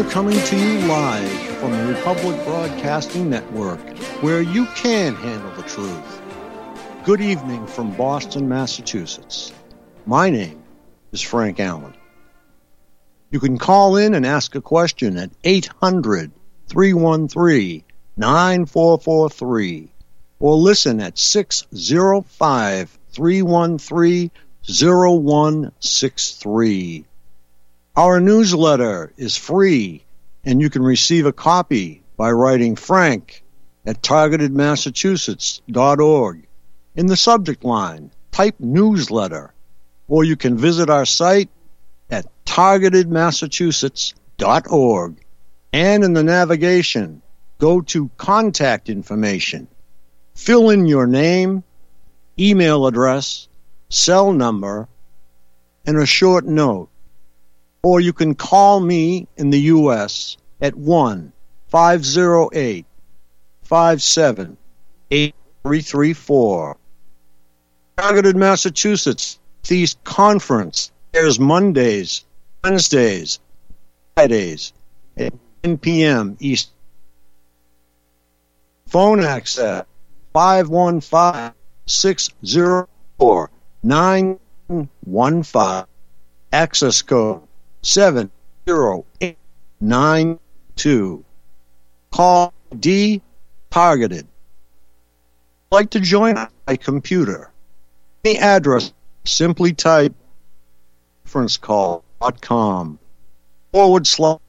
coming to you live from the Republic Broadcasting Network, where you can handle the truth. Good evening from Boston, Massachusetts. My name is Frank Allen. You can call in and ask a question at 800-313-9443 or listen at 605-313-0163. Our newsletter is free, and you can receive a copy by writing Frank at targetedmassachusetts.org. In the subject line, type newsletter, or you can visit our site at targetedmassachusetts.org. And in the navigation, go to contact information. Fill in your name, email address, cell number, and a short note. Or you can call me in the U.S. at 1-508-57-8334. Targeted Massachusetts East Conference airs Mondays, Wednesdays, Fridays at 10 p.m. East. Phone access 515-604-915. Access code 70892. Call D Targeted. Like to join my computer? The address, simply type conferencecall.com /.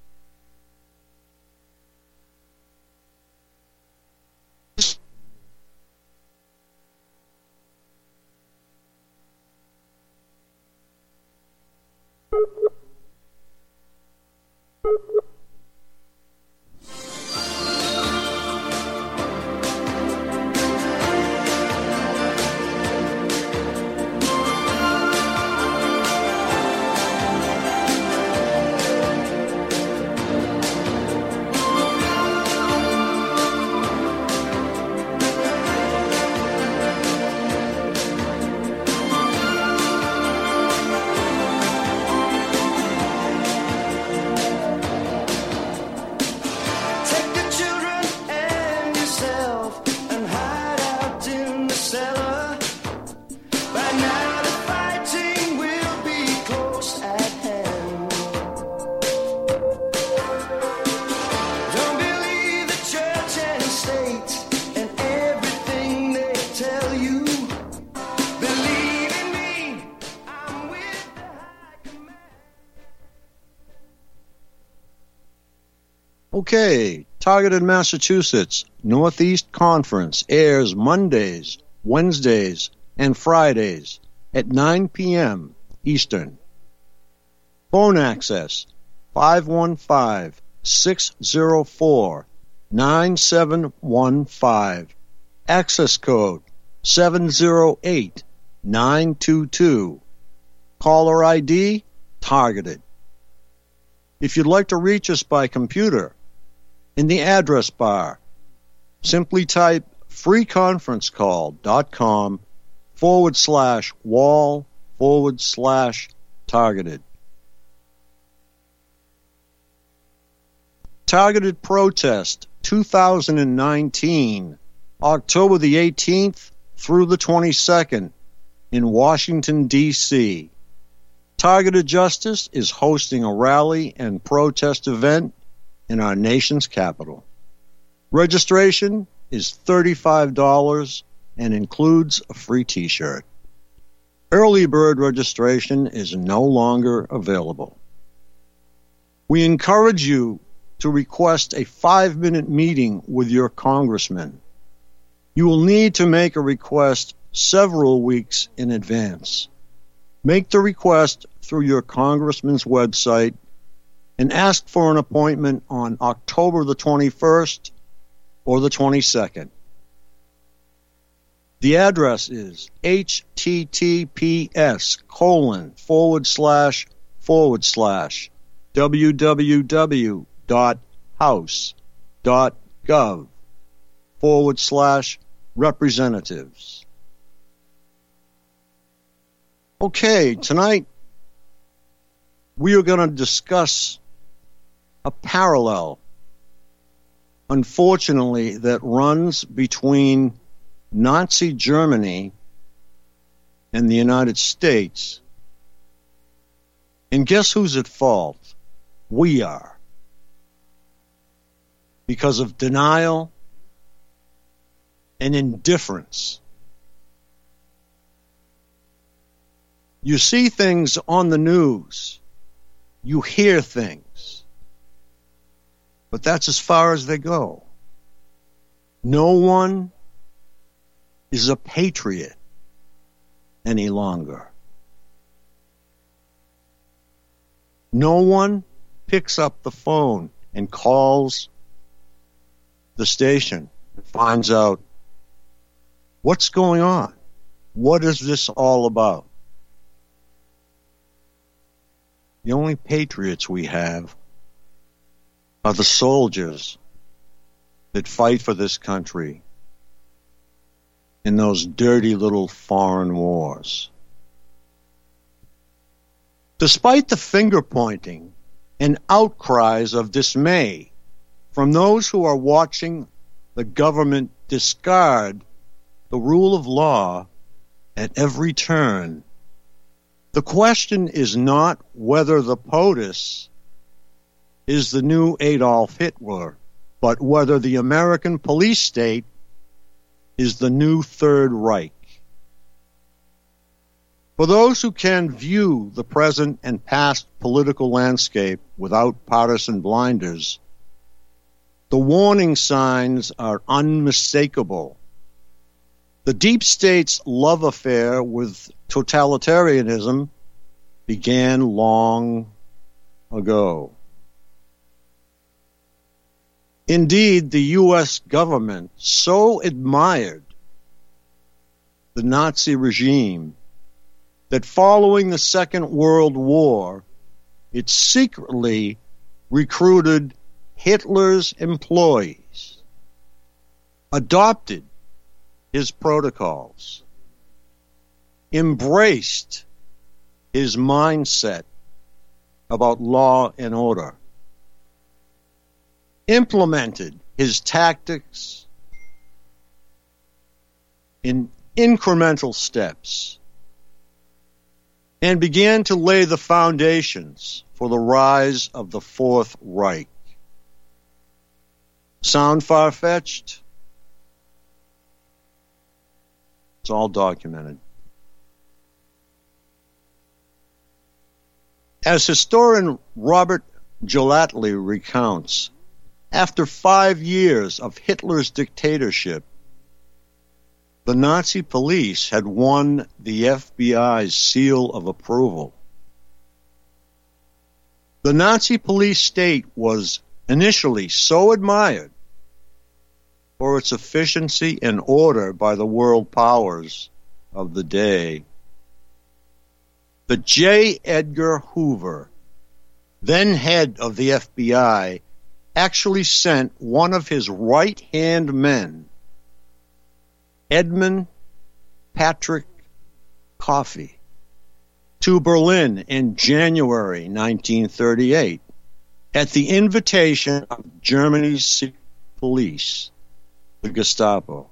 Okay, Targeted Massachusetts Northeast Conference airs Mondays, Wednesdays, and Fridays at 9 p.m. Eastern. Phone access 515-604-9715. Access code 708-922. Caller ID Targeted. If you'd like to reach us by computer, in the address bar, simply type freeconferencecall.com /wall/targeted. Targeted Protest 2019, October the 18th through the 22nd in Washington, D.C. Targeted Justice is hosting a rally and protest event in our nation's capital. Registration is $35 and includes a free t-shirt. Early bird registration is no longer available. We encourage you to request a 5-minute meeting with your congressman. You will need to make a request several weeks in advance. Make the request through your congressman's website and ask for an appointment on October the 21st or the 22nd. The address is https://www.house.gov/representatives. Okay, tonight we are going to discuss a parallel, unfortunately, that runs between Nazi Germany and the United States. And guess who's at fault? We are. Because of denial and indifference. You see things on the news. You hear things. But that's as far as they go. No one is a patriot any longer. No one picks up the phone and calls the station and finds out what's going on. What is this all about? The only patriots we have are the soldiers that fight for this country in those dirty little foreign wars. Despite the finger-pointing and outcries of dismay from those who are watching the government discard the rule of law at every turn, the question is not whether the POTUS is the new Adolf Hitler, but whether the American police state is the new Third Reich. For those who can view the present and past political landscape without partisan blinders, the warning signs are unmistakable. The deep state's love affair with totalitarianism began long ago. Indeed, the U.S. government so admired the Nazi regime that following the Second World War, it secretly recruited Hitler's employees, adopted his protocols, embraced his mindset about law and order, implemented his tactics in incremental steps, and began to lay the foundations for the rise of the Fourth Reich. Sound far-fetched? It's all documented. As historian Robert Gellatley recounts, after 5 years of Hitler's dictatorship, the Nazi police had won the FBI's seal of approval. The Nazi police state was initially so admired for its efficiency and order by the world powers of the day. The J. Edgar Hoover, then head of the FBI, actually sent one of his right-hand men, Edmund Patrick Coffey, to Berlin in January 1938 at the invitation of Germany's secret police, the Gestapo.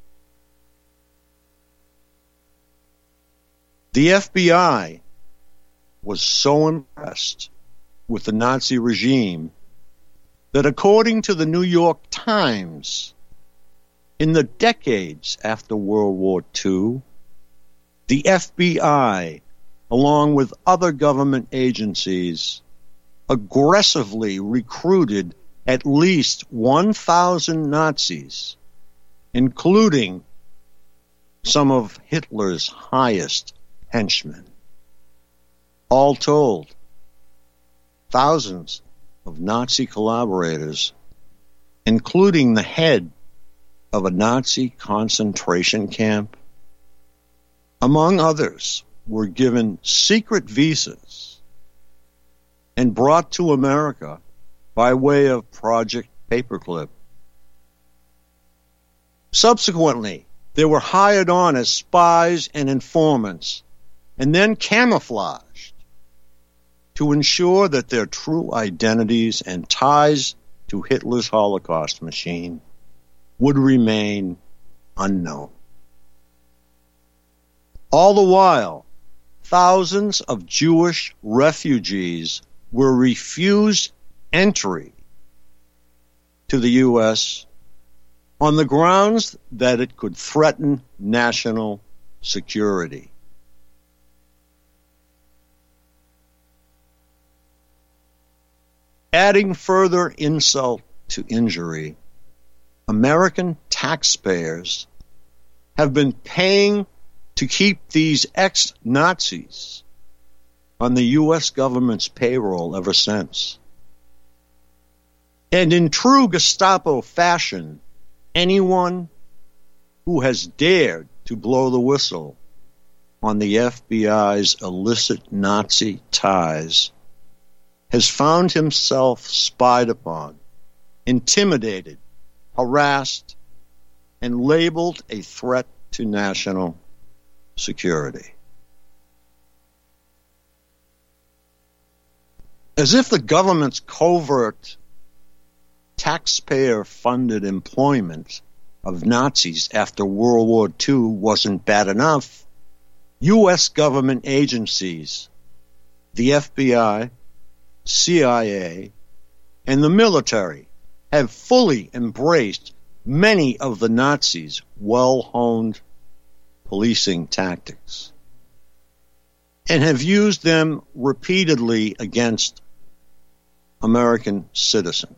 The FBI was so impressed with the Nazi regime that, according to the New York Times, in the decades after World War II, the FBI, along with other government agencies, aggressively recruited at least 1,000 Nazis, including some of Hitler's highest henchmen. All told, thousands of Nazi collaborators, including the head of a Nazi concentration camp, among others, were given secret visas and brought to America by way of Project Paperclip. Subsequently, they were hired on as spies and informants and then camouflaged to ensure that their true identities and ties to Hitler's Holocaust machine would remain unknown. All the while, thousands of Jewish refugees were refused entry to the U.S. on the grounds that it could threaten national security. Adding further insult to injury, American taxpayers have been paying to keep these ex-Nazis on the U.S. government's payroll ever since. And in true Gestapo fashion, anyone who has dared to blow the whistle on the FBI's illicit Nazi ties has found himself spied upon, intimidated, harassed, and labeled a threat to national security. As if the government's covert, taxpayer-funded employment of Nazis after World War II wasn't bad enough, U.S. government agencies, the FBI, CIA, and the military have fully embraced many of the Nazis' well-honed policing tactics and have used them repeatedly against American citizens.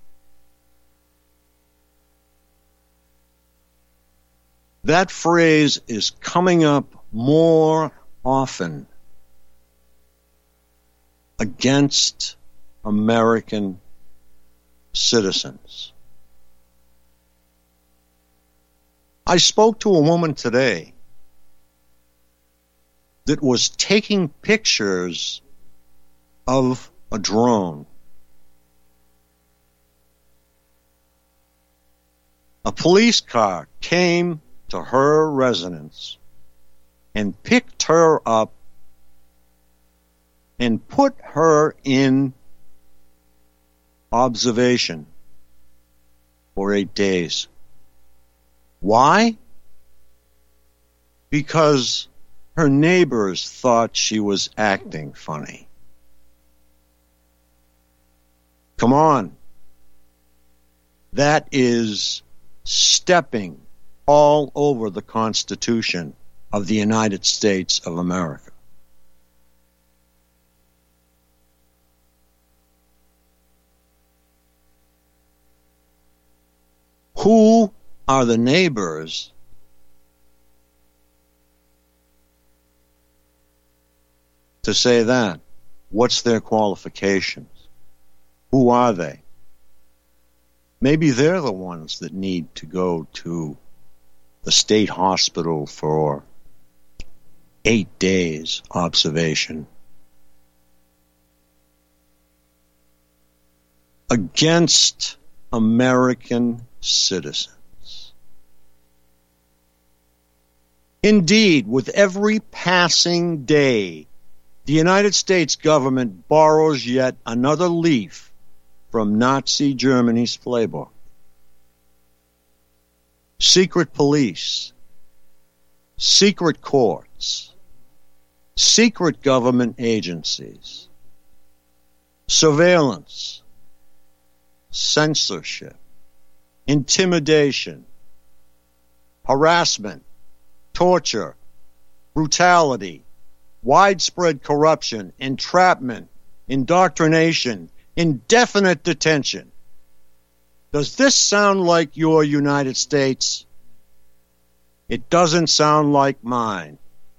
That phrase is coming up more often against American citizens. I spoke to a woman today that was taking pictures of a drone. A police car came to her residence and picked her up and put her in observation for 8 days. Why? Because her neighbors thought she was acting funny. Come on. That is stepping all over the Constitution of the United States of America. Who are the neighbors to say that? What's their qualifications? Who are they? Maybe they're the ones that need to go to the state hospital for 8 days observation. Against American citizens. Indeed, with every passing day, the United States government borrows yet another leaf from Nazi Germany's playbook. Secret police, secret courts, secret government agencies, surveillance, censorship, intimidation, harassment, torture, brutality, widespread corruption, entrapment, indoctrination, indefinite detention. Does this sound like your United States? It doesn't sound like mine.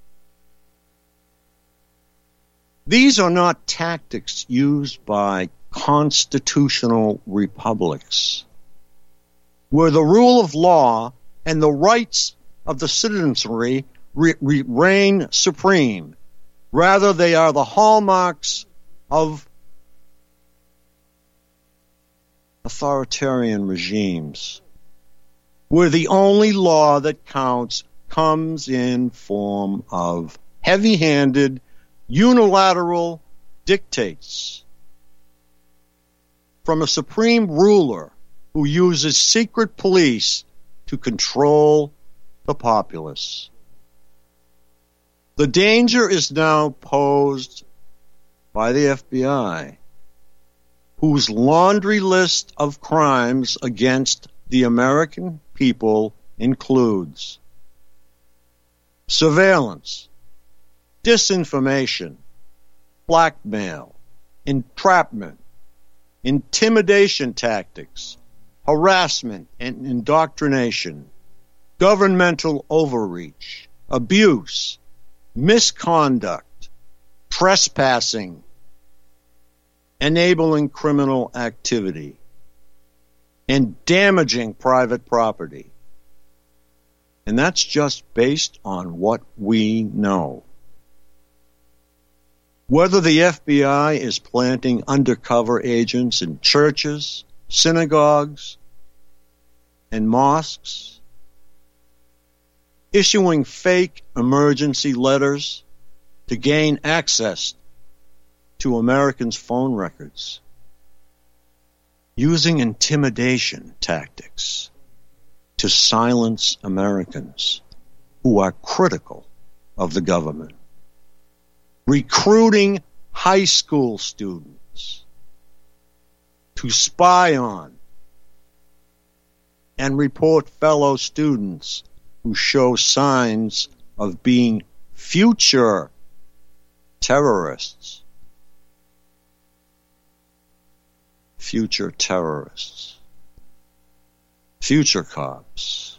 These are not tactics used by constitutional republics, where the rule of law and the rights of the citizenry reign supreme. Rather, they are the hallmarks of authoritarian regimes, where the only law that counts comes in form of heavy-handed, unilateral dictates from a supreme ruler who uses secret police to control the populace. The danger is now posed by the FBI, whose laundry list of crimes against the American people includes surveillance, disinformation, blackmail, entrapment, intimidation tactics, harassment and indoctrination, governmental overreach, abuse, misconduct, trespassing, enabling criminal activity, and damaging private property. And that's just based on what we know. Whether the FBI is planting undercover agents in churches, synagogues, and mosques, issuing fake emergency letters to gain access to Americans' phone records, using intimidation tactics to silence Americans who are critical of the government, recruiting high school students to spy on and report fellow students who show signs of being future terrorists. Future terrorists. Future cops.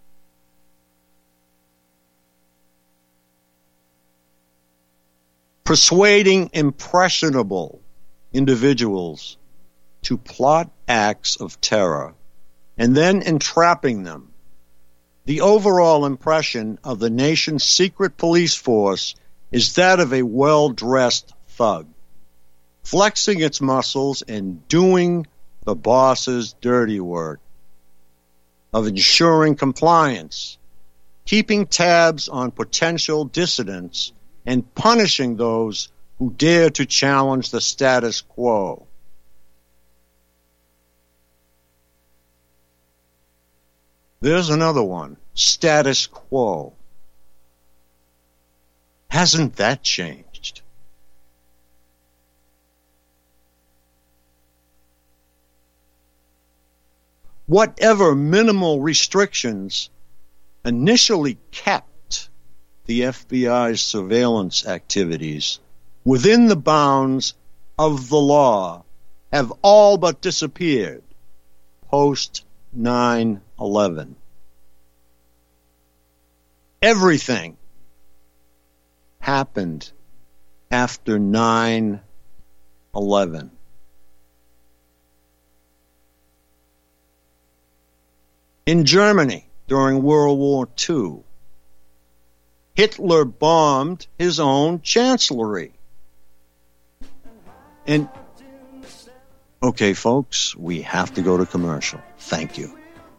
Persuading impressionable individuals to plot acts of terror and then entrapping them. The overall impression of the nation's secret police force is that of a well-dressed thug, flexing its muscles and doing the boss's dirty work of ensuring compliance, keeping tabs on potential dissidents, and punishing those who dare to challenge the status quo. There's another one, status quo. Hasn't that changed? Whatever minimal restrictions initially kept the FBI's surveillance activities within the bounds of the law have all but disappeared post 9/11. Everything happened after 9/11. In Germany during World War II, Hitler bombed his own chancellery. And, okay, folks, we have to go to commercial. Thank you.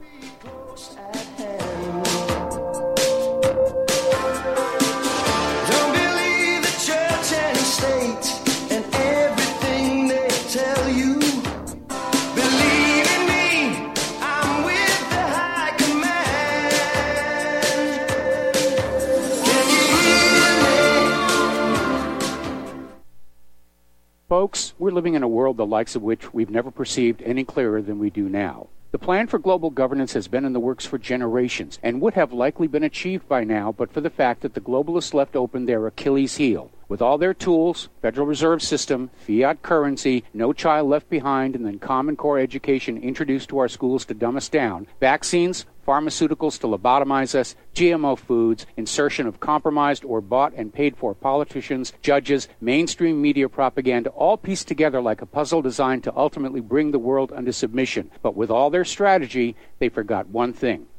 Folks, we're living in a world the likes of which we've never perceived any clearer than we do now. The plan for global governance has been in the works for generations and would have likely been achieved by now but for the fact that the globalists left open their Achilles heel. With all their tools, Federal Reserve System, fiat currency, no child left behind, and then Common Core education introduced to our schools to dumb us down, vaccines, pharmaceuticals to lobotomize us, GMO foods, insertion of compromised or bought and paid for politicians, judges, mainstream media propaganda, all pieced together like a puzzle designed to ultimately bring the world under submission. But with all their strategy, they forgot one thing: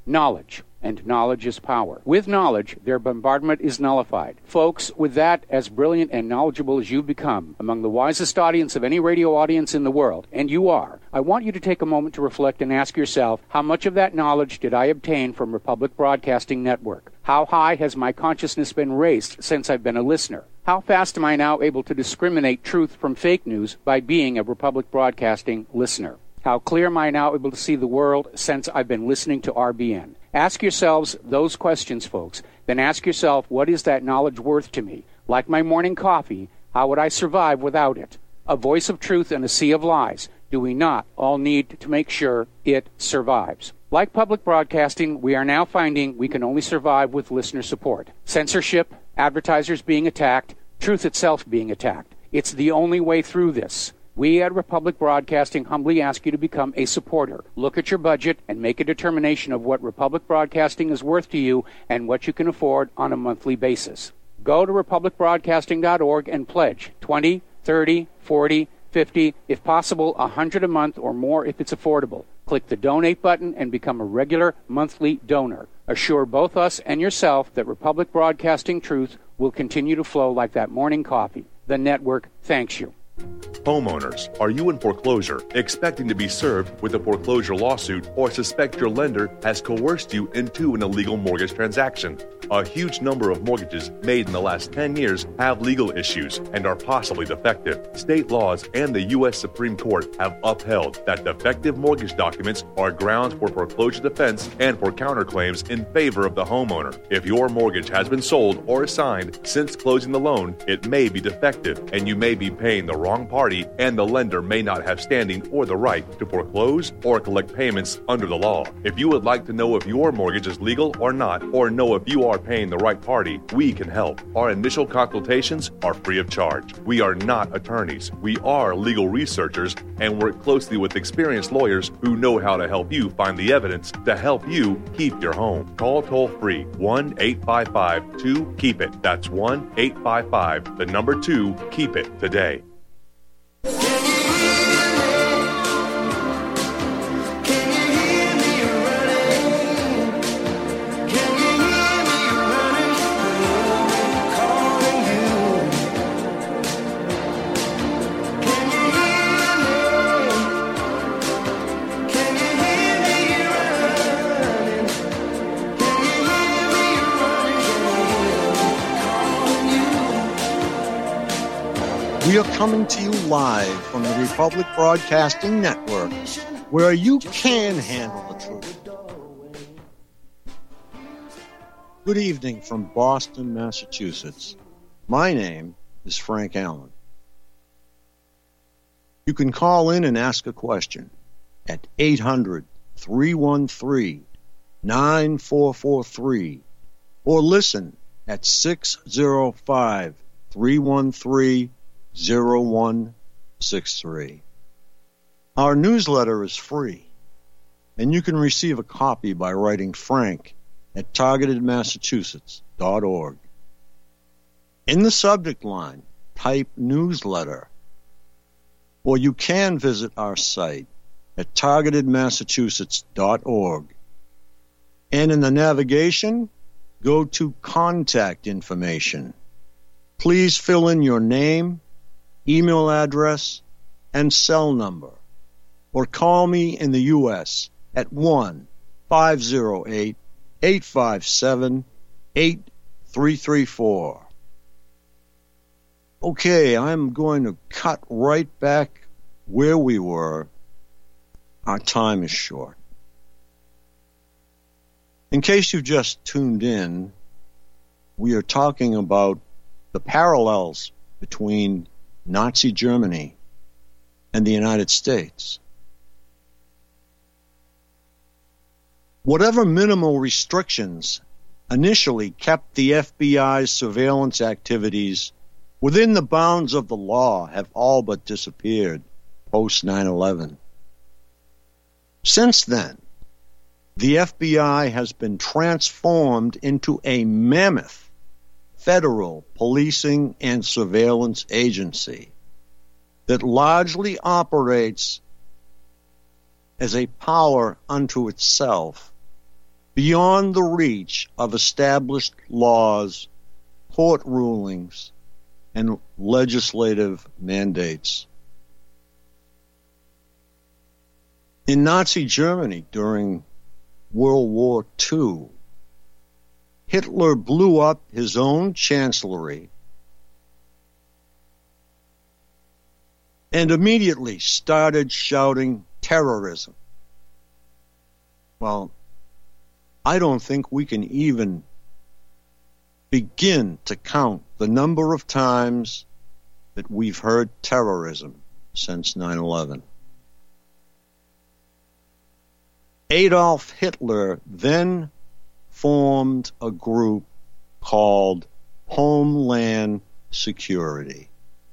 knowledge. And knowledge is power. With knowledge, their bombardment is nullified. Folks, with that, as brilliant and knowledgeable as you've become, among the wisest audience of any radio audience in the world, and you are, I want you to take a moment to reflect and ask yourself, how much of that knowledge did I obtain from Republic Broadcasting Network? How high has my consciousness been raised since I've been a listener? How fast am I now able to discriminate truth from fake news by being a Republic Broadcasting listener? How clear am I now able to see the world since I've been listening to RBN? Ask yourselves those questions, folks. Then ask yourself, what is that knowledge worth to me? Like my morning coffee, how would I survive without it? A voice of truth in a sea of lies. Do we not all need to make sure it survives? Like public broadcasting, we are now finding we can only survive with listener support. Censorship, advertisers being attacked, truth itself being attacked. It's the only way through this. We at Republic Broadcasting humbly ask you to become a supporter. Look at your budget and make a determination of what Republic Broadcasting is worth to you and what you can afford on a monthly basis. Go to republicbroadcasting.org and pledge $20, $30, $40, $50, if possible, $100 a month or more if it's affordable. Click the donate button and become a regular monthly donor. Assure both us and yourself that Republic Broadcasting truth will continue to flow like that morning coffee. The network thanks you. Homeowners, are you in foreclosure, expecting to be served with a foreclosure lawsuit, or suspect your lender has coerced you into an illegal mortgage transaction? A huge number of mortgages made in the last 10 years have legal issues and are possibly defective. State laws and the U.S. Supreme Court have upheld that defective mortgage documents are grounds for foreclosure defense and for counterclaims in favor of the homeowner. If your mortgage has been sold or assigned since closing the loan, it may be defective and you may be paying the wrong party, and the lender may not have standing or the right to foreclose or collect payments under the law. If you would like to know if your mortgage is legal or not, or know if you are paying the right party, we can help. Our initial consultations are free of charge. We are not attorneys. We are legal researchers and work closely with experienced lawyers who know how to help you find the evidence to help you keep your home. Call toll-free 1-855-2-KEEP-IT. That's 1-855-2-KEEP-IT today. We are coming to you live from the Republic Broadcasting Network, where you can handle the truth. Good evening from Boston, Massachusetts. My name is Frank Allen. You can call in and ask a question at 800-313-9443 or listen at 605-313-0163. Our newsletter is free, and you can receive a copy by writing Frank at targetedmassachusetts.org. In the subject line, type newsletter, or you can visit our site at targetedmassachusetts.org. And in the navigation, go to contact information. Please fill in your name, email address, and cell number, or call me in the U.S. at 1-508-857-8334. Okay, I'm going to cut right back where we were. Our time is short. In case you've just tuned in, we are talking about the parallels between Nazi Germany and the United States. Whatever minimal restrictions initially kept the FBI's surveillance activities within the bounds of the law have all but disappeared post 9/11. Since then, the FBI has been transformed into a mammoth federal policing and surveillance agency that largely operates as a power unto itself beyond the reach of established laws, court rulings, and legislative mandates. In Nazi Germany during World War II, Hitler blew up his own chancellery and immediately started shouting terrorism. Well, I don't think we can even begin to count the number of times that we've heard terrorism since 9/11. Adolf Hitler then formed a group called Homeland Security.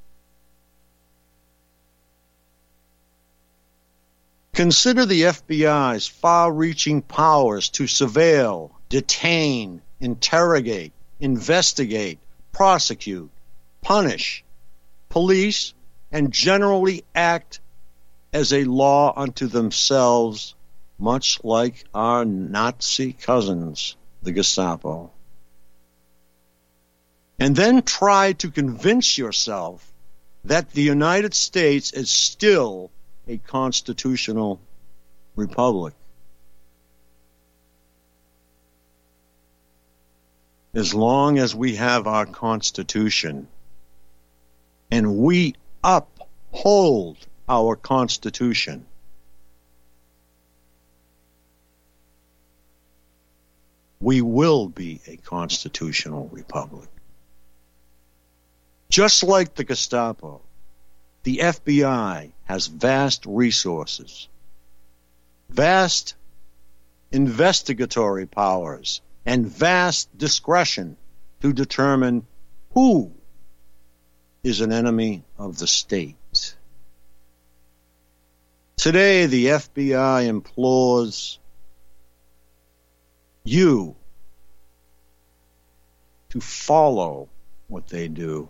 Consider the FBI's far-reaching powers to surveil, detain, interrogate, investigate, prosecute, punish, police, and generally act as a law unto themselves, much like our Nazi cousins, the Gestapo. And then try to convince yourself that the United States is still a constitutional republic. As long as we have our Constitution and we uphold our Constitution, we will be a constitutional republic. Just like the Gestapo, the FBI has vast resources, vast investigatory powers, and vast discretion to determine who is an enemy of the state. Today, the FBI implores you to follow what they do.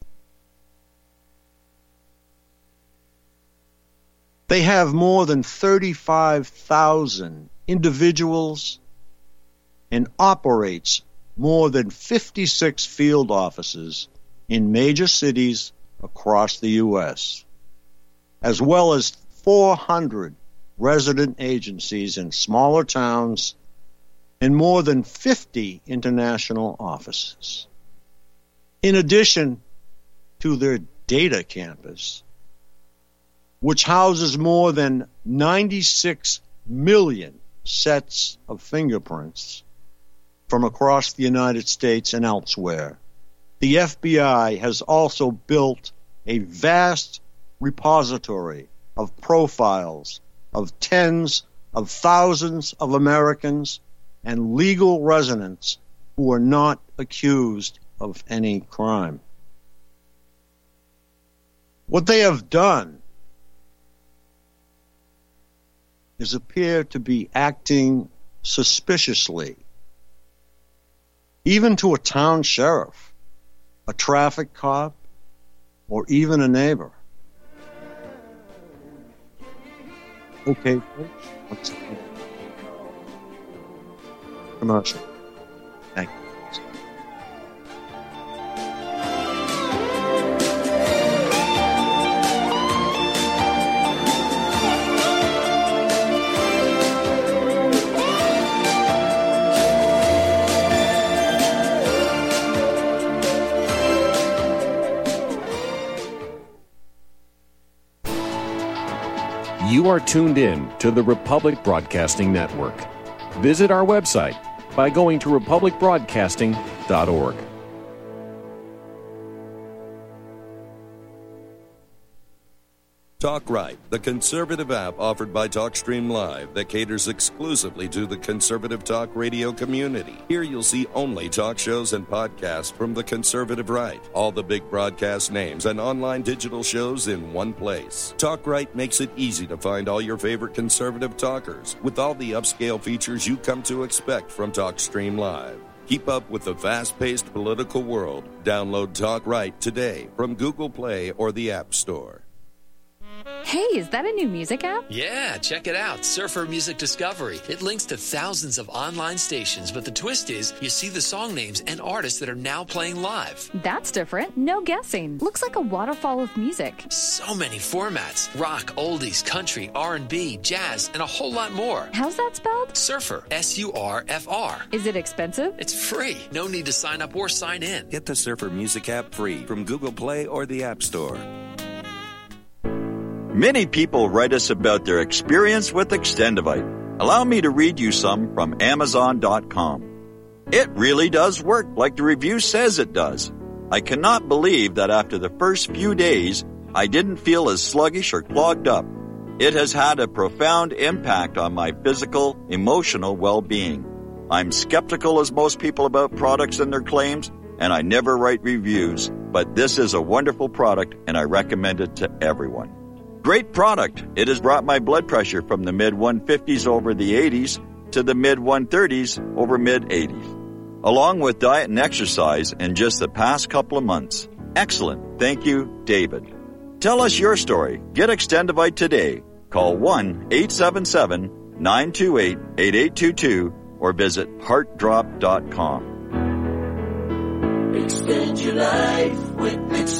They have more than 35,000 individuals and operates more than 56 field offices in major cities across the U.S., as well as 400 resident agencies in smaller towns and more than 50 international offices. In addition to their data campus, which houses more than 96 million sets of fingerprints from across the United States and elsewhere, the FBI has also built a vast repository of profiles of tens of thousands of Americans and legal residents who are not accused of any crime. What they have done is appear to be acting suspiciously, even to a town sheriff, a traffic cop, or even a neighbor. Okay, folks, commercial. Thank you. You are tuned in to the Republic Broadcasting Network. Visit our website by going to republicbroadcasting.org. Talk Right, the conservative app offered by TalkStream Live that caters exclusively to the conservative talk radio community. Here you'll see only talk shows and podcasts from the conservative right. All the big broadcast names and online digital shows in one place. Talk Right makes it easy to find all your favorite conservative talkers with all the upscale features you come to expect from TalkStream Live. Keep up with the fast-paced political world. Download Talk Right today from Google Play or the App Store. Hey, is that a new music app? Yeah, check it out. Surfer Music Discovery. It links to thousands of online stations, but the twist is you see the song names and artists that are now playing live. That's different. No guessing. Looks like a waterfall of music. So many formats. Rock, oldies, country, R&B, jazz, and a whole lot more. How's that spelled? Surfer. S-U-R-F-R. Is it expensive? It's free. No need to sign up or sign in. Get the Surfer Music app free from Google Play or the App Store. Many people write us about their experience with Extendivite. Allow me to read you some from Amazon.com. It really does work like the review says it does. I cannot believe that after the first few days, I didn't feel as sluggish or clogged up. It has had a profound impact on my physical, emotional well-being. I'm skeptical as most people about products and their claims, and I never write reviews, but this is a wonderful product and I recommend it to everyone. Great product. It has brought my blood pressure from the mid-150s over the 80s to the mid-130s over mid-80s, along with diet and exercise in just the past couple of months. Excellent. Thank you, David. Tell us your story. Get Extendivite today. Call 1-877-928-8822 or visit heartdrop.com. Extend your life with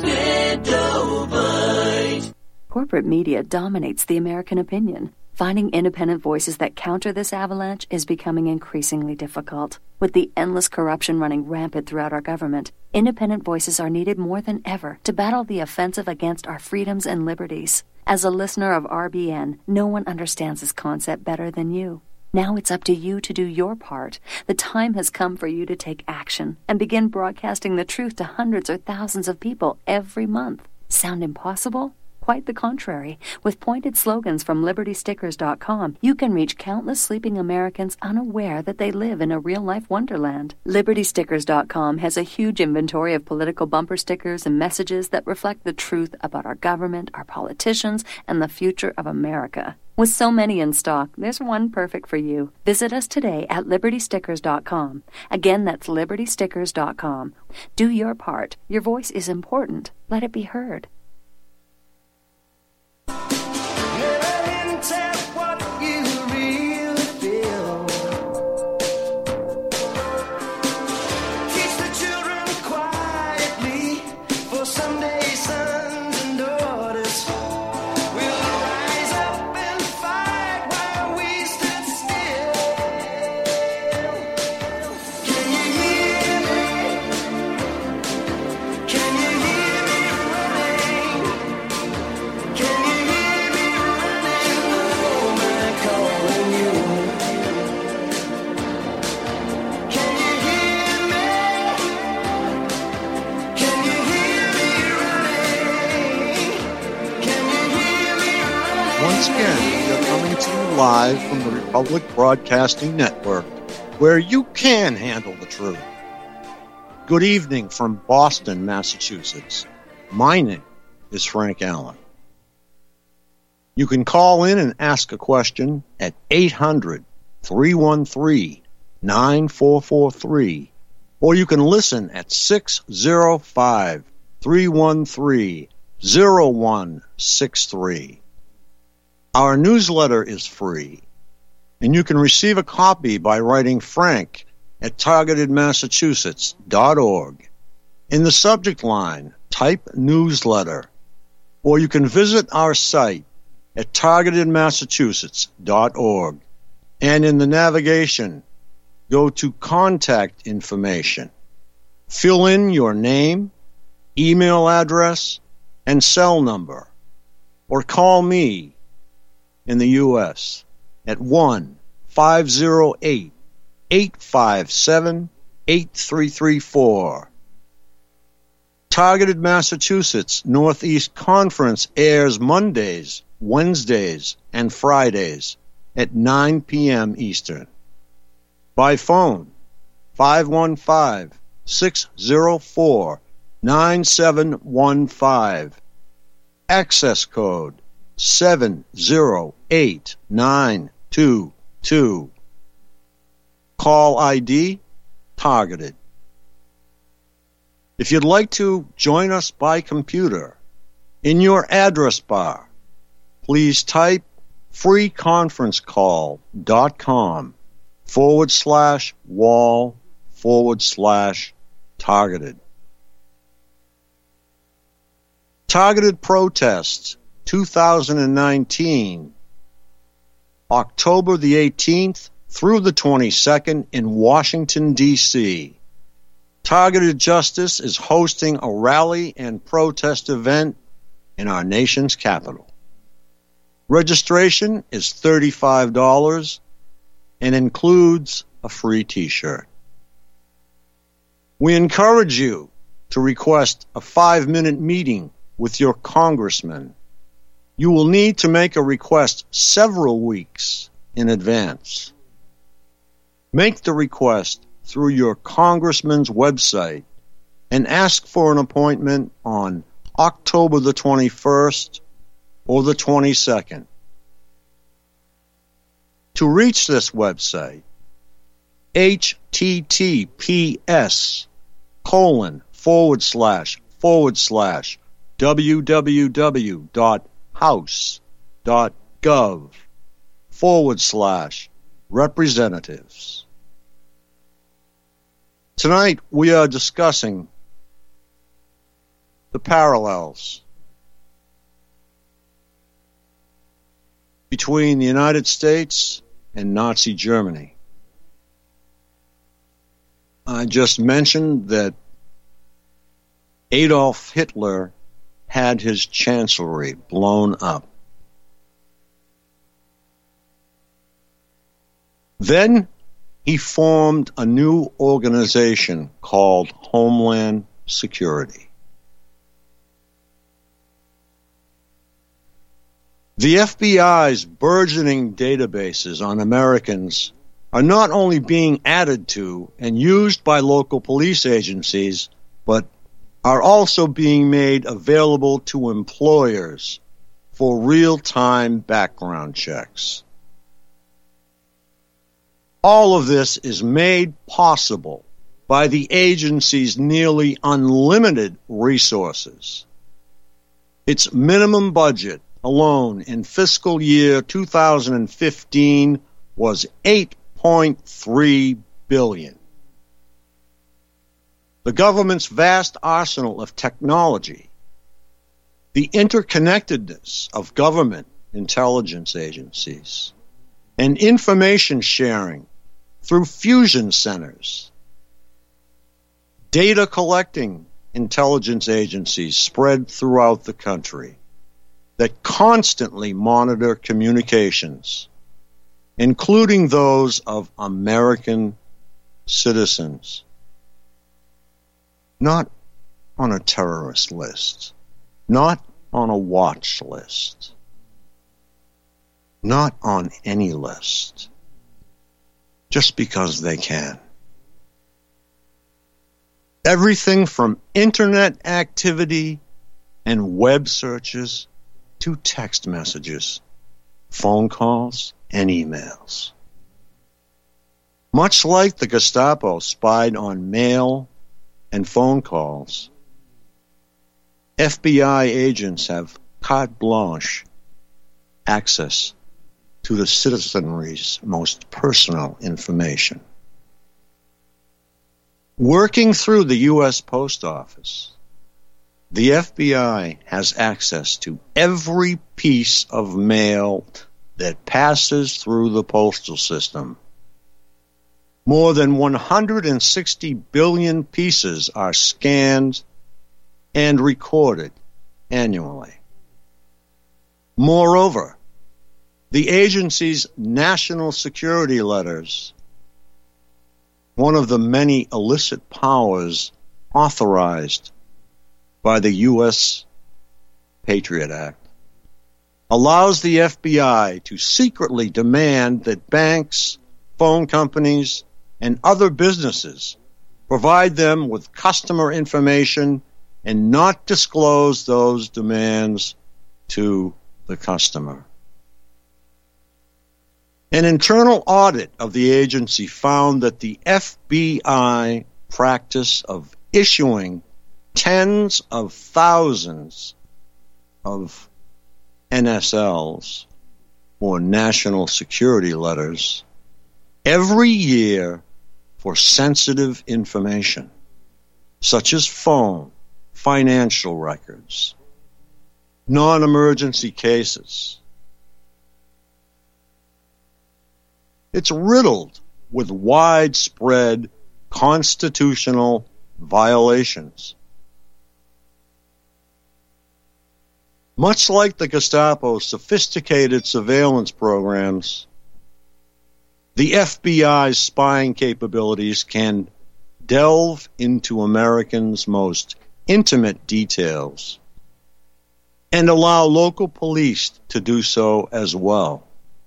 Extendivite. Corporate media dominates the American opinion. Finding independent voices that counter this avalanche is becoming increasingly difficult. With the endless corruption running rampant throughout our government, independent voices are needed more than ever to battle the offensive against our freedoms and liberties. As a listener of RBN, no one understands this concept better than you. Now it's up to you to do your part. The time has come for you to take action and begin broadcasting the truth to hundreds or thousands of people every month. Sound impossible? Quite the contrary. With pointed slogans from LibertyStickers.com, you can reach countless sleeping Americans unaware that they live in a real-life wonderland. LibertyStickers.com has a huge inventory of political bumper stickers and messages that reflect the truth about our government, our politicians, and the future of America. With so many in stock, there's one perfect for you. Visit us today at LibertyStickers.com. Again, that's LibertyStickers.com. Do your part. Your voice is important. Let it be heard. Live from the Republic Broadcasting Network, where you can handle the truth. Good evening from Boston, Massachusetts. My name is Frank Allen. You can call in and ask a question at 800-313-9443, or you can listen at 605-313-0163. Our newsletter is free, and you can receive a copy by writing Frank at targetedmassachusetts.org. In the subject line, type newsletter, or you can visit our site at targetedmassachusetts.org, and in the navigation, go to contact information. Fill in your name, email address, and cell number, or call me in the U.S. at 1-508-857-8334. Targeted Massachusetts Northeast Conference airs Mondays, Wednesdays, and Fridays at 9 p.m. Eastern. By phone, 515-604-9715. Access code 708922. Call ID targeted. If you'd like to join us by computer, in your address bar, please type freeconferencecall.com/wall/targeted. Targeted Protests 2019, October the 18th through the 22nd in Washington, D.C. Targeted Justice is hosting a rally and protest event in our nation's capital. Registration is $35 and includes a free T-shirt. We encourage you to request a 5-minute meeting with your congressman. You will need to make a request several weeks in advance. Make the request through your congressman's website and ask for an appointment on October the 21st or the 22nd. To reach this website, https://www.house.gov/representatives. Tonight we are discussing the parallels between the United States and Nazi Germany. I just mentioned that Adolf Hitler had his chancellery blown up. Then he formed a new organization called Homeland Security. The FBI's burgeoning databases on Americans are not only being added to and used by local police agencies, but are also being made available to employers for real-time background checks. All of this is made possible by the agency's nearly unlimited resources. Its minimum budget alone in fiscal year 2015 was $8.3 billion. The government's vast arsenal of technology, the interconnectedness of government intelligence agencies, and information sharing through fusion centers, data collecting intelligence agencies spread throughout the country that constantly monitor communications, including those of American citizens, not on a terrorist list, not on a watch list, not on any list, just because they can. Everything from internet activity and web searches to text messages, phone calls, and emails. Much like the Gestapo spied on mail and phone calls, FBI agents have carte blanche access to the citizenry's most personal information. Working through the U.S. Post Office, the FBI has access to every piece of mail that passes through the postal system. More than 160 billion pieces are scanned and recorded annually. Moreover, the agency's national security letters, one of the many illicit powers authorized by the U.S. Patriot Act, allows the FBI to secretly demand that banks, phone companies, and other businesses provide them with customer information and not disclose those demands to the customer. An internal audit of the agency found that the FBI practice of issuing tens of thousands of NSLs, or national security letters, every year for sensitive information, such as phone, financial records, non-emergency cases. It's riddled with widespread constitutional violations. Much like the Gestapo's sophisticated surveillance programs, the FBI's spying capabilities can delve into Americans' most intimate details and allow local police to do so as well.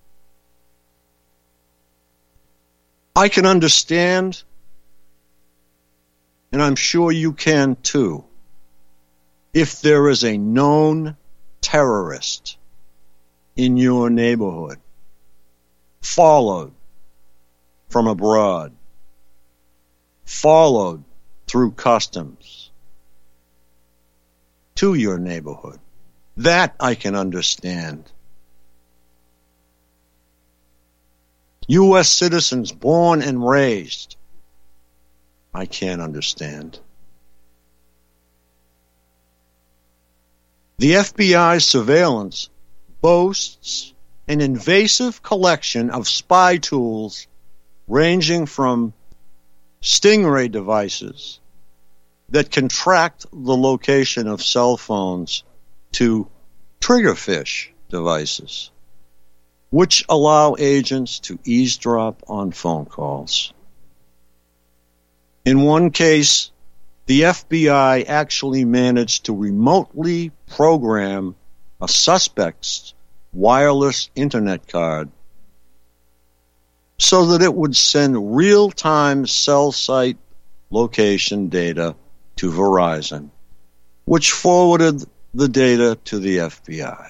I can understand, and I'm sure you can too, if there is a known terrorist in your neighborhood, followed from abroad, followed through customs to your neighborhood. That I can understand. U.S. citizens born and raised, I can't understand. The FBI's surveillance boasts an invasive collection of spy tools ranging from stingray devices that can track the location of cell phones to triggerfish devices, which allow agents to eavesdrop on phone calls. In one case, the FBI actually managed to remotely program a suspect's wireless internet card so that it would send real-time cell site location data to Verizon, which forwarded the data to the FBI.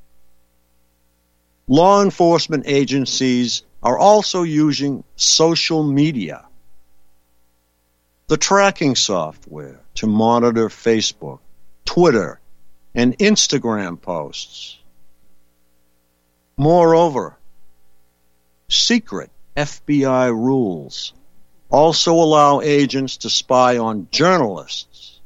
Law enforcement agencies are also using social media, the tracking software, to monitor Facebook, Twitter, and Instagram posts. Moreover, secret FBI rules also allow agents to spy on journalists.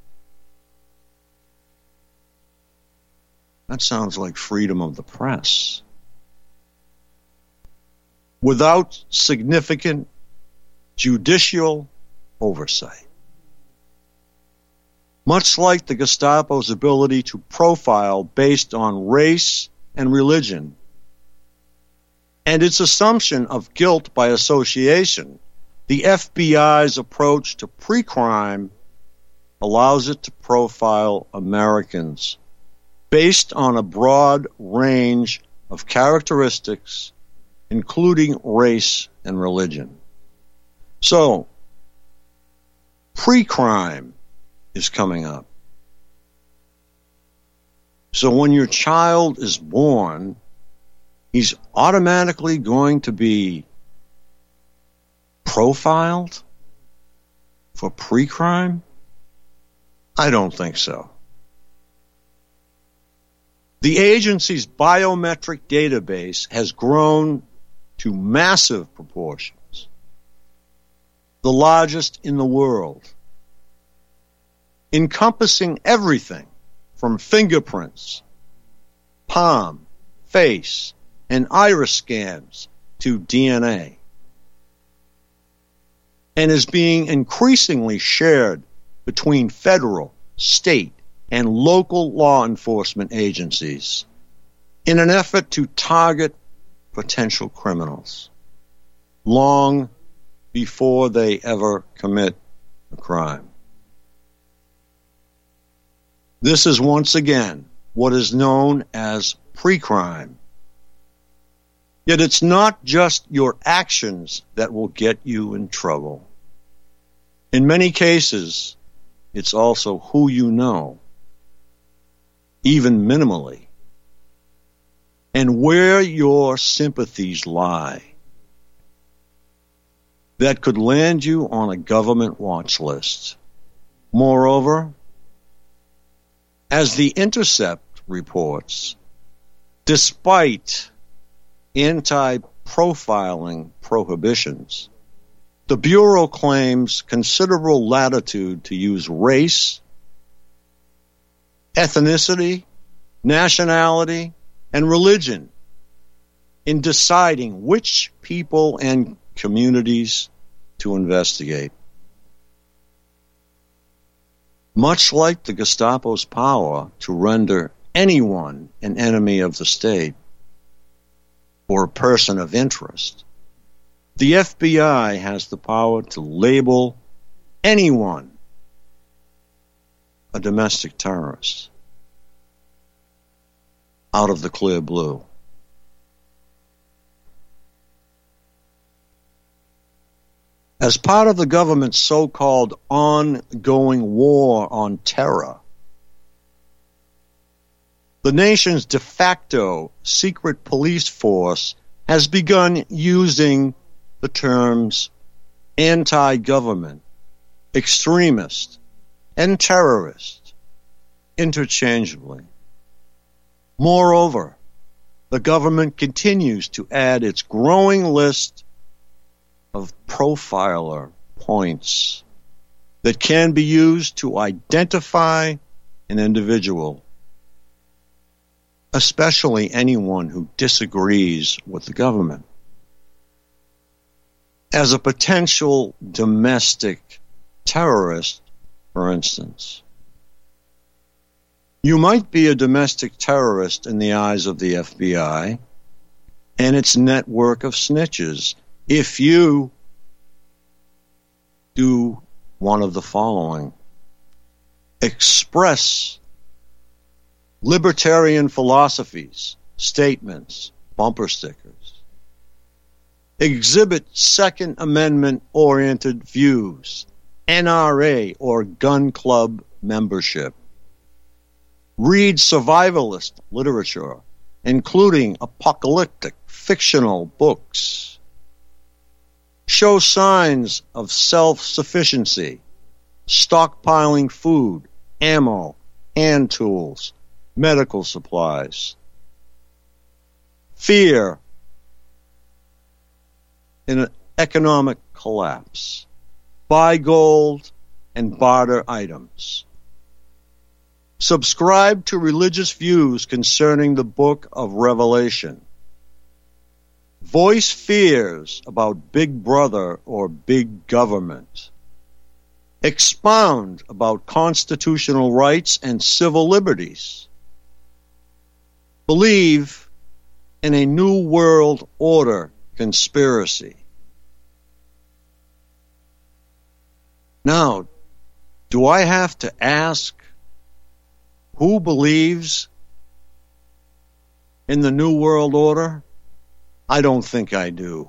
That sounds like freedom of the press. Without significant judicial oversight. Much like the Gestapo's ability to profile based on race and religion, and its assumption of guilt by association, the FBI's approach to pre-crime allows it to profile Americans based on a broad range of characteristics, including race and religion. So, pre-crime is coming up. So when your child is born, he's automatically going to be profiled for pre-crime? I don't think so. The agency's biometric database has grown to massive proportions, the largest in the world, encompassing everything from fingerprints, palm, face, and iris scans to DNA, and is being increasingly shared between federal, state, and local law enforcement agencies in an effort to target potential criminals long before they ever commit a crime. This is once again what is known as pre-crime. Yet it's not just your actions that will get you in trouble. In many cases, it's also who you know, even minimally, and where your sympathies lie. That could land you on a government watch list. Moreover, as The Intercept reports, Despite anti-profiling prohibitions, the Bureau claims considerable latitude to use race, ethnicity, nationality, and religion in deciding which people and communities to investigate. Much like the Gestapo's power to render anyone an enemy of the state or a person of interest, the FBI has the power to label anyone a domestic terrorist out of the clear blue. As part of the government's so-called ongoing war on terror, the nation's de facto secret police force has begun using the terms anti-government, extremist, and terrorist interchangeably. Moreover, the government continues to add its growing list of profiler points that can be used to identify an individual, especially anyone who disagrees with the government, as a potential domestic terrorist, for instance. You might be a domestic terrorist in the eyes of the FBI and its network of snitches if you do one of the following: express libertarian philosophies, statements, bumper stickers, exhibit Second Amendment-oriented views, NRA or gun club membership, read survivalist literature, including apocalyptic fictional books, show signs of self-sufficiency, stockpiling food, ammo, hand tools, medical supplies, fear in an economic collapse, buy gold and barter items, subscribe to religious views concerning the Book of Revelation, voice fears about Big Brother or big government, expound about constitutional rights and civil liberties, believe in a New World Order conspiracy. Now, do I have to ask who believes in the New World Order? I don't think I do.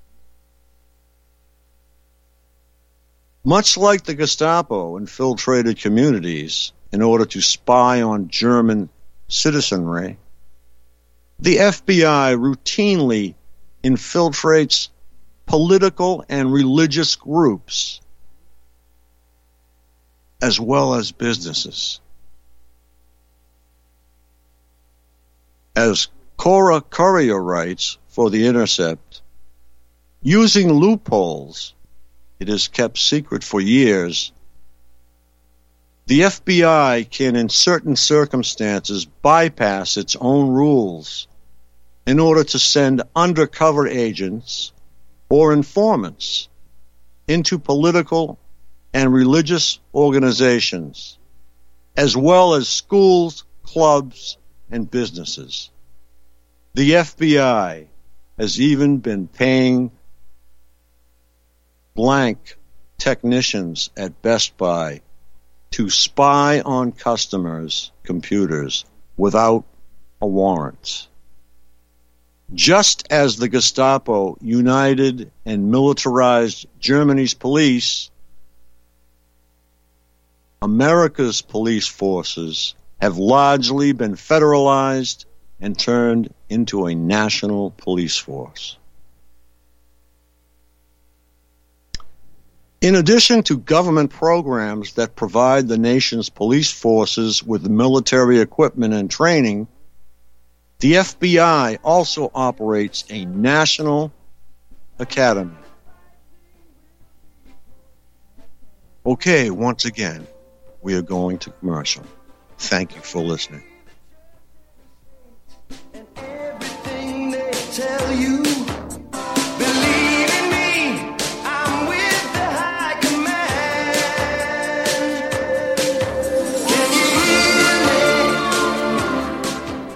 Much like the Gestapo infiltrated communities in order to spy on German citizenry, the FBI routinely infiltrates political and religious groups as well as businesses. As Cora Currier writes for The Intercept, using loopholes it has kept secret for years, the FBI can in certain circumstances bypass its own rules in order to send undercover agents or informants into political and religious organizations, as well as schools, clubs, and businesses. The FBI has even been paying blank technicians at Best Buy to spy on customers' computers without a warrant. Just as the Gestapo united and militarized Germany's police, America's police forces have largely been federalized and turned into a national police force. In addition to government programs that provide the nation's police forces with military equipment and training, The FBI also operates a national academy. Okay, once again, we are going to commercial. Thank you for listening. And everything they tell you, believe in me, I'm with the high command. Can you hear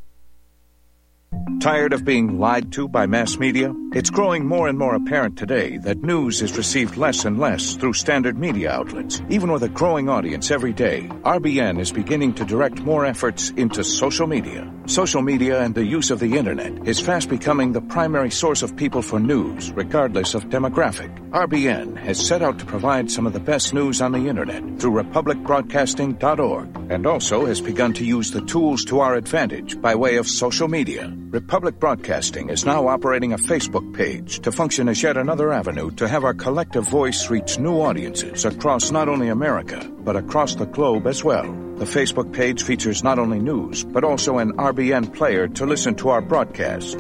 me? Tired of being lied to by mass media? It's growing more and more apparent today that news is received less and less through standard media outlets. Even with a growing audience every day, RBN is beginning to direct more efforts into social media. Social media and the use of the internet is fast becoming the primary source of people for news, regardless of demographic. RBN has set out to provide some of the best news on the internet through republicbroadcasting.org, and also has begun to use the tools to our advantage by way of social media. Republic Broadcasting is now operating a Facebook page to function as yet another avenue to have our collective voice reach new audiences across not only America, but across the globe as well. The Facebook page features not only news, but also an RBN player to listen to our broadcast.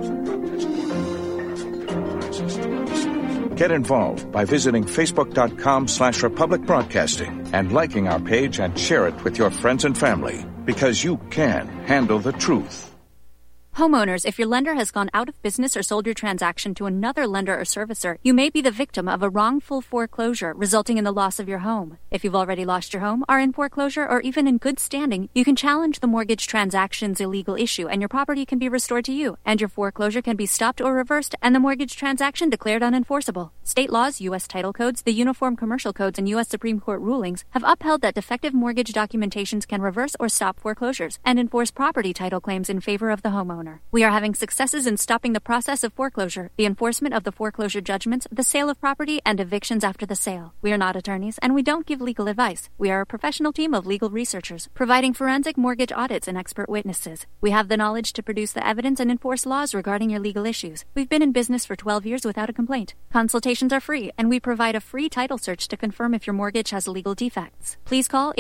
Get involved by visiting facebook.com/Republic Broadcasting and liking our page and share it with your friends and family, because you can handle the truth. Homeowners, if your lender has gone out of business or sold your transaction to another lender or servicer, you may be the victim of a wrongful foreclosure, resulting in the loss of your home. If you've already lost your home, are in foreclosure, or even in good standing, you can challenge the mortgage transaction's illegal issue, and your property can be restored to you, and your foreclosure can be stopped or reversed, and the mortgage transaction declared unenforceable. State laws, U.S. title codes, the Uniform Commercial Codes, and U.S. Supreme Court rulings have upheld that defective mortgage documentations can reverse or stop foreclosures and enforce property title claims in favor of the homeowner. We are having successes in stopping the process of foreclosure, the enforcement of the foreclosure judgments, the sale of property, and evictions after the sale. We are not attorneys, and we don't give legal advice. We are a professional team of legal researchers, providing forensic mortgage audits and expert witnesses. We have the knowledge to produce the evidence and enforce laws regarding your legal issues. We've been in business for 12 years without a complaint. Consultations are free, and we provide a free title search to confirm if your mortgage has legal defects. Please call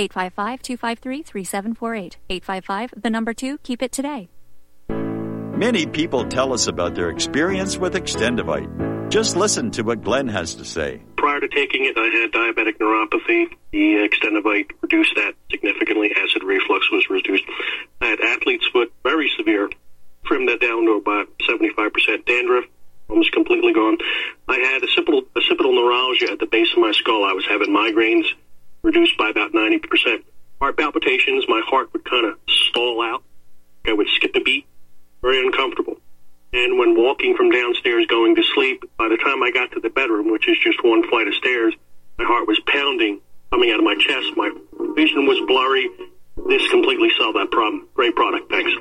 855-253-3748. 855, 2, keep it today. Many people tell us about their experience with Extendivite. Just listen to what Glenn has to say. Prior to taking it, I had diabetic neuropathy. The Extendivite reduced that significantly. Acid reflux was reduced. I had athlete's foot, very severe. Trimmed that down to about 75%. Dandruff, almost completely gone. I had occipital neuralgia at the base of my skull. I was having migraines, reduced by about 90%. Heart palpitations, my heart would kind of stall out. I would skip a beat. Very uncomfortable. And when walking from downstairs going to sleep, by the time I got to the bedroom, which is just one flight of stairs, my heart was pounding, coming out of my chest. My vision was blurry. This completely solved that problem. Great product. Thanks.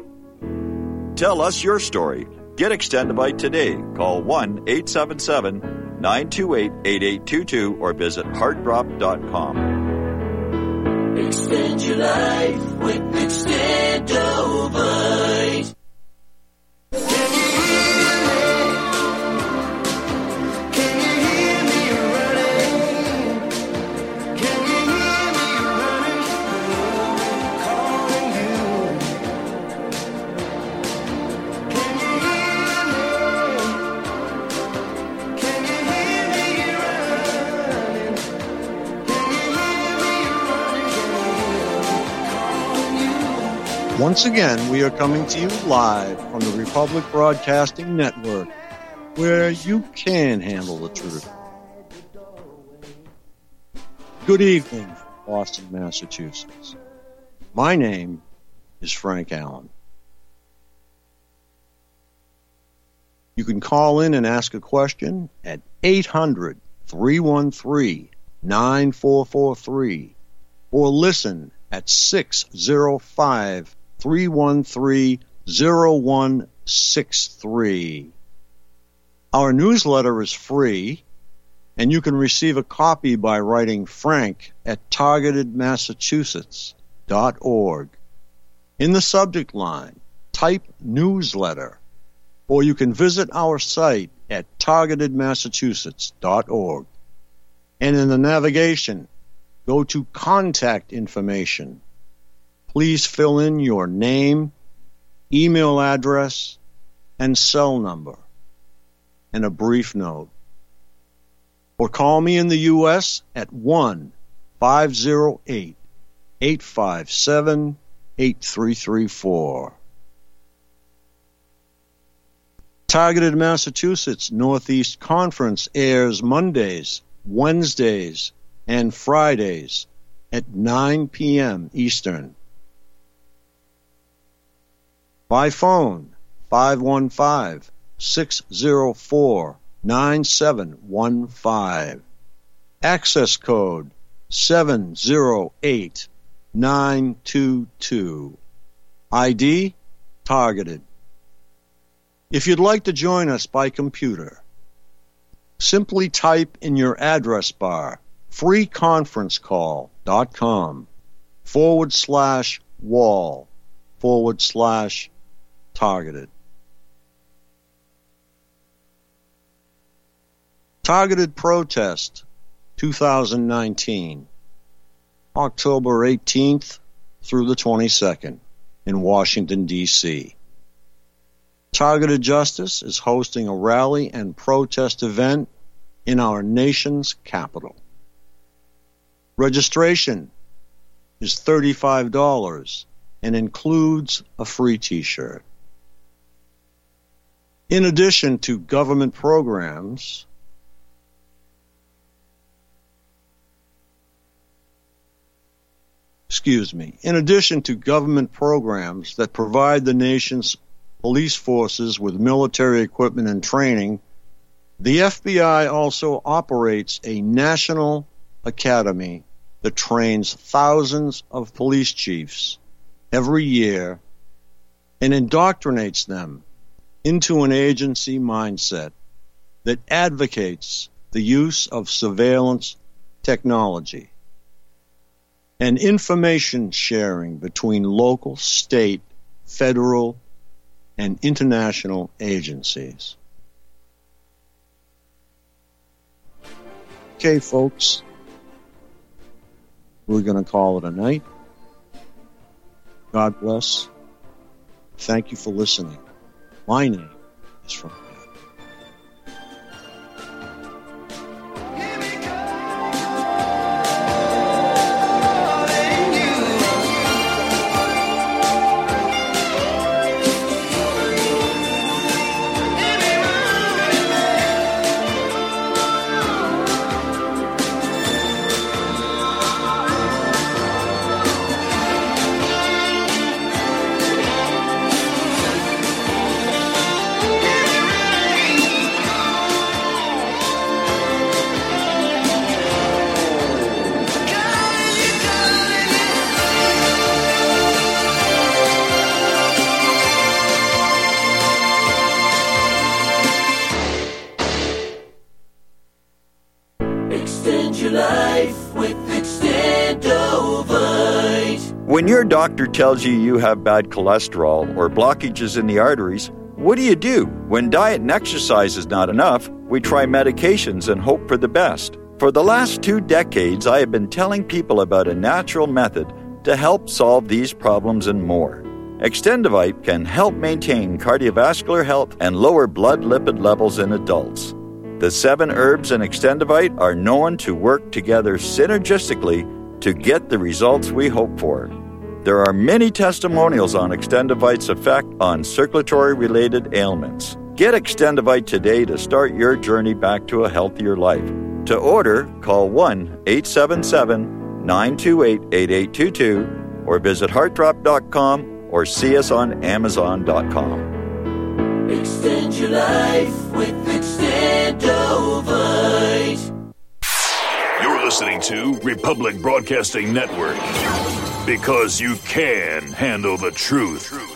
Tell us your story. Get Extendivite today. Call 1-877-928-8822 or visit heartdrop.com. Extend your life with Extendivite. Once again, we are coming to you live on the Republic Broadcasting Network, where you can handle the truth. Good evening, Boston, Massachusetts. My name is Frank Allen. You can call in and ask a question at 800-313-9443 or listen at 605-313-0163. Our newsletter is free, and you can receive a copy by writing Frank at targetedmassachusetts.org. In the subject line, type newsletter, or you can visit our site at targetedmassachusetts.org. And in the navigation, go to contact information. Please fill in your name, email address, and cell number, and a brief note. Or call me in the U.S. at 1-508-857-8334. Targeted Massachusetts Northeast Conference airs Mondays, Wednesdays, and Fridays at 9 p.m. Eastern. By phone, 515-604-9715. Access code 708922. ID targeted. If you'd like to join us by computer, simply type in your address bar freeconferencecall.com/wall/targeted. Targeted Protest 2019, October 18th through the 22nd in Washington, D.C. Targeted Justice is hosting a rally and protest event in our nation's capital. Registration is $35 and includes a free t-shirt. In addition to government programs, that provide the nation's police forces with military equipment and training, the FBI also operates a national academy that trains thousands of police chiefs every year and indoctrinates them into an agency mindset that advocates the use of surveillance technology and information sharing between local, state, federal, and international agencies. Okay, folks, we're going to call it a night. God bless. Thank you for listening. My name is Frank. When your doctor tells you you have bad cholesterol or blockages in the arteries, what do? When diet and exercise is not enough, we try medications and hope for the best. For the last 2 decades, I have been telling people about a natural method to help solve these problems and more. Extendivite can help maintain cardiovascular health and lower blood lipid levels in adults. The 7 herbs in Extendivite are known to work together synergistically to get the results we hope for. There are many testimonials on Extendivite's effect on circulatory-related ailments. Get Extendivite today to start your journey back to a healthier life. To order, call 1-877-928-8822 or visit heartdrop.com or see us on amazon.com. Extend your life with Extendivite. You're listening to Republic Broadcasting Network, because you can handle the truth.